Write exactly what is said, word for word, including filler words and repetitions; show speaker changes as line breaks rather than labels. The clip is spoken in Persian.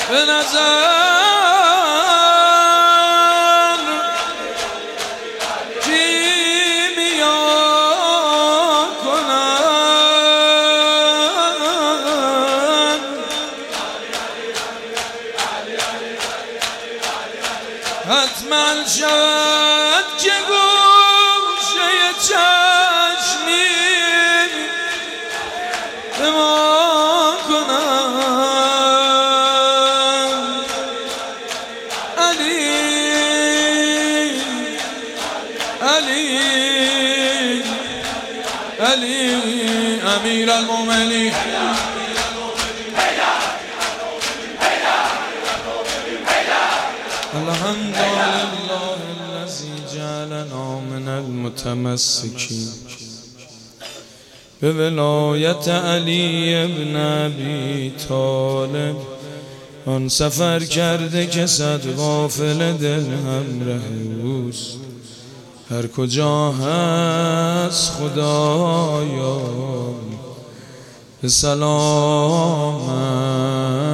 به نظر کیمیا کنن حتما شد که گوشه چشمی به ما کنن علی علی علی امیر المؤمنین الحمد لله الذي جعلنا من المتمسكين به ولایت علی ابن ابی طالب. آن سفر کرده که صد غافل دل همراه اوست، هر کجا هست خدایا به سلامت